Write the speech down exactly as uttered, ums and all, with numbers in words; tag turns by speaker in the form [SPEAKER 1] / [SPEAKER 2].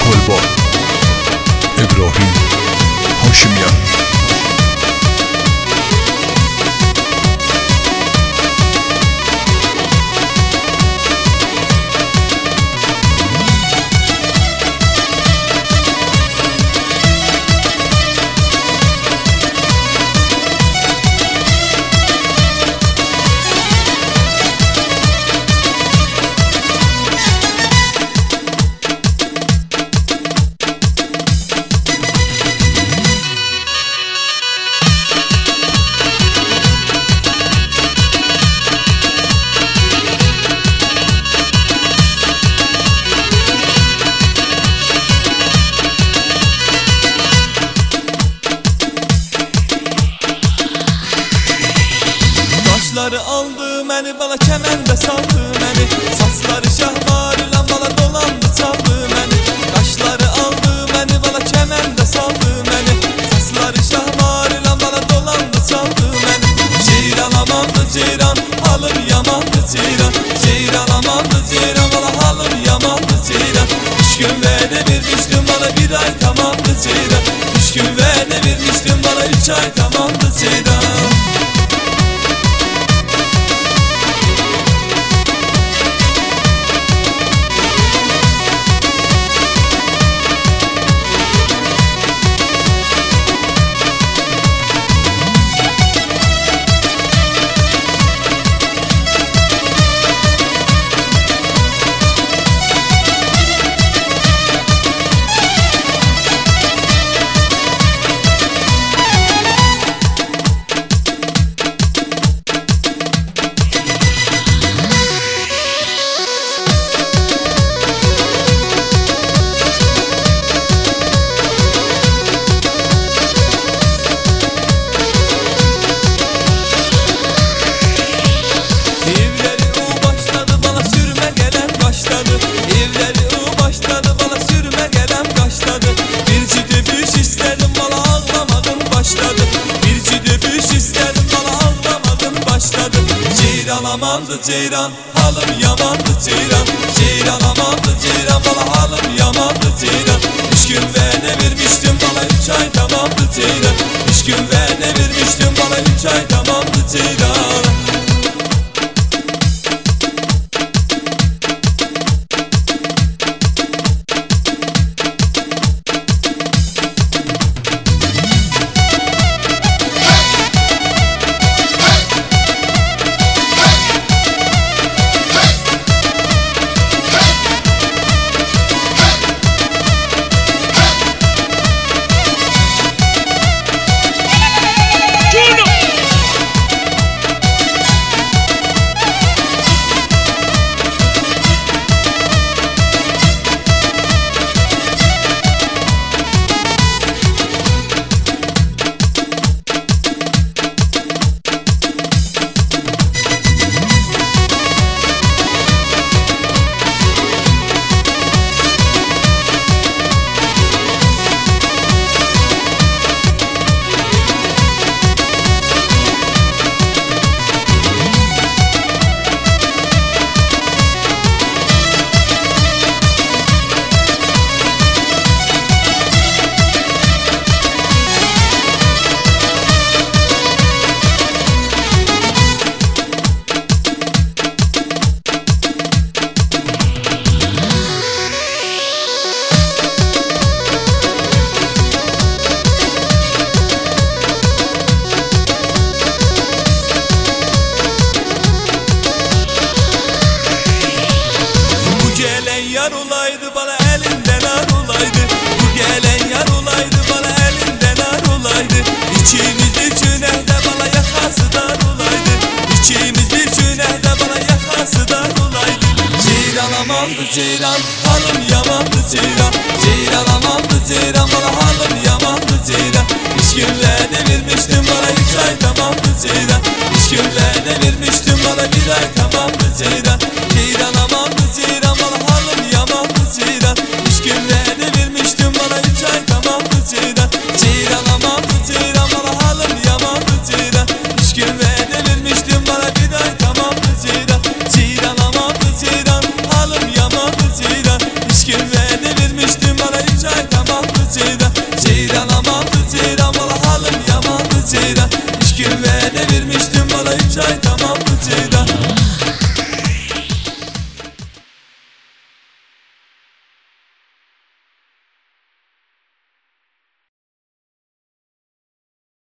[SPEAKER 1] Kolba İbrahim Haşimyan.
[SPEAKER 2] Saçları aldı məni, bala kəməndə saldı məni. Saçları şəhvar ilə bala dolandı çaldı məni. Qaşları aldı məni, bala kəməndə saldı məni. Saçları şəhvar ilə bala dolandı çaldı məni. Ceyran amandı ceyran, halım yamandı ceyran. Ceyran amandı ceyran, bala halım yamandı ceyran. Üç gün vədə vermişdim bala, bir ay tamamdı ceyran. Üç gün vədə vermişdim bala, üç ay tamamdı ceyran. Ceyran amandı ceyran, halım yamandı ceyran. Ceyran amandı ceyran, bala halım yamandı ceyran. Üç gün vədə vermiştim bala, üç ay tamamdı ceyran. Üç gün vədə vermiştim bala, üç ay tamamdı ceyran. Yar olaydı bana elinden ar olaydı. Bu gelen yar olaydı bana elinden ar olaydı. İkimiz bir cünehde bana yakası dar olaydı. İkimiz bir cünehde bana yakası dar olaydı. Ceyran amandı ceyran, halım yamandı ceyran. Ceyran amandı ceyran, bana halım yamandı ceyran. Üç gün vədə vermiştim bana, üç ay tamamdı ceyran. Üç gün vədə vermiştim bana, bir ay tamamdı ceyran. Ceyran amandı ceyran, bana halım yamandı ceyran. Üç gün vədə vermiştim bana, üç ay tamamdı ceyran. Ceyran amandı ceyran, bana halım yamandı ceyran. Üç gün vədə vermiştim bana, bir ay tamamdı ceyran. Ceyran amandı ceyran, halım yamandı ceyran. Üç gün vədə vermiştim bana, vədə vermişdi